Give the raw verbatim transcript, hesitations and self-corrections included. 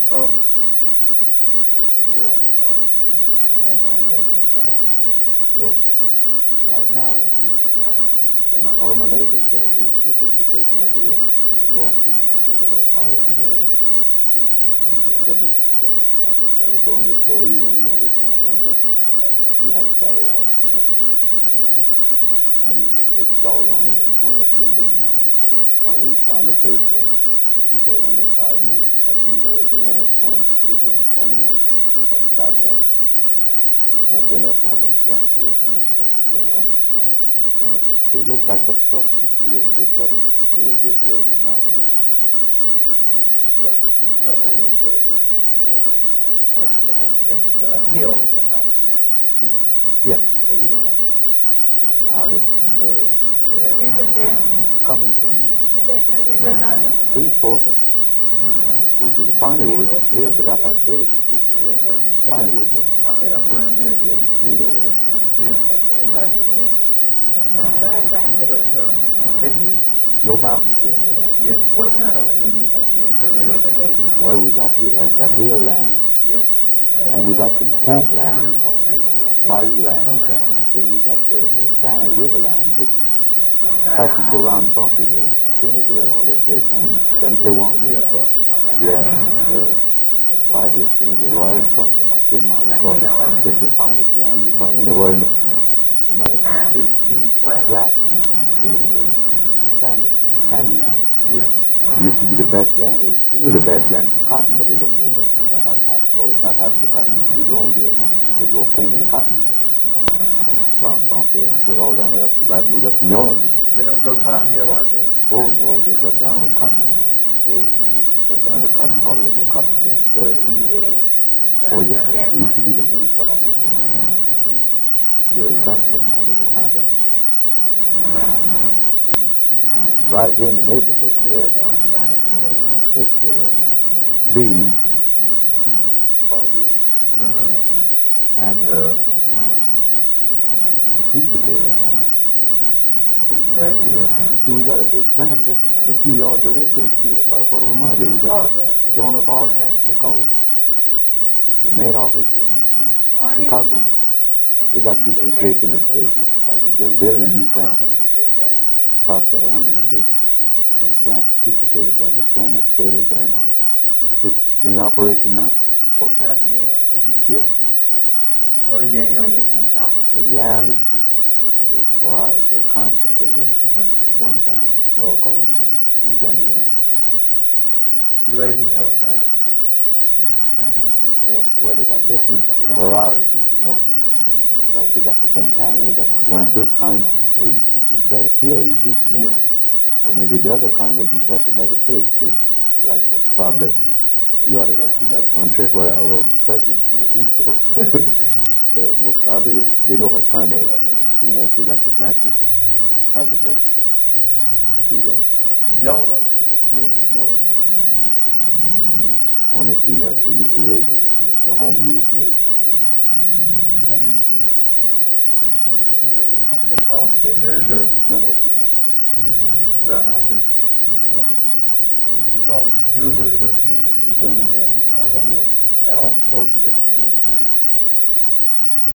Um, well, uh, you go to the mountain? No. Right now, my, all my neighbors go, we, we took vacation every year. We go out to the mountain everywhere, Colorado, everywhere. And they send me, I, the fellow told me a story, he went, he had his camp on this, he had a carry all, you know, and it stalled on him in one of the big mountains. It finally he found a place where he put it on his side and he had to leave everything, and next morning, this was on Sunday morning, he had God help. Lucky enough to have a mechanic to work on his truck. He had a, uh, so it looked like the truck, the big truck, it was this way in the mountain. But the, um, the, the only, this is a hill is the highest point you have here. Yes, but we don't have high, uh, high, uh, coming from three fourths go to the Piney Woods, it's hill, but I've had big. Yeah. Piney Woods. I've been up around there. Yeah, you know that. Yeah. But, uh, have you, No mountains here, no. yeah, what kind of land do you have here in terms of? What we got here, like got hill land, Yeah. and we got the swamp land, we call it, you know, bayou land. Uh, then we got the, the sand, river land, which is, in fact, you go around Bunker here, Kennedy, all that place, on seventy-one here. Yeah, uh, right here, Kennedy, right in front, about ten miles across. It's the finest land you find anywhere in America. Did you mean flat? Flat, the, the sandy, sandy land. Yeah. Used to be the best land, it's still the best land for cotton, but they don't grow much. About half, oh, it's not half the cotton used to be grown here now. They grow cane and cotton there. Round Bunker, we're all down there up to Baton Rouge, up to New Orleans. They don't grow cotton here like this? Oh no, they shut down with cotton. So many, they shut down the cotton, hardly no cotton here. Uh, oh yeah, it used to be the main crop. Years back, but now they don't have it. Right here in the neighborhood there, it's uh, beans, soybeans, Uh-huh. and uh, sweet potatoes now. Sweet potatoes? Yeah. See, we got a big plant just a few yards away here, see, about a quarter of a mile here. We got Joan of Arc, they call it. The main office in, in Chicago. They got two, three places in the state here. In fact, they just building a new plant in South Carolina, a big, big plant, sweet potato plant, the canned potatoes there and all. It's in operation now. What kind of yams are you? Yeah. What are yams? The yam is, it was a variety of kind of potatoes at one time. They all call them yam. Louisiana yam. You raising yellow cane? Or Well, they got different varieties, you know. Like they got the Centennial, that's one good kind will do best here, you see. yeah. Or maybe the other kind will do best in other states. See. Like what's the problem? You out of that peanut country where our president, you know, used to. But most probably they know what kind of peanuts they got to plant to have the best results out of. Y'all raise peanuts here? No. Only peanuts we used to raise it for home use, maybe. What do they call, they call them tenders or? No, no, peanuts. No, I see. We call them goobers or tenders or something like that. You know, how all sorts of different names for it.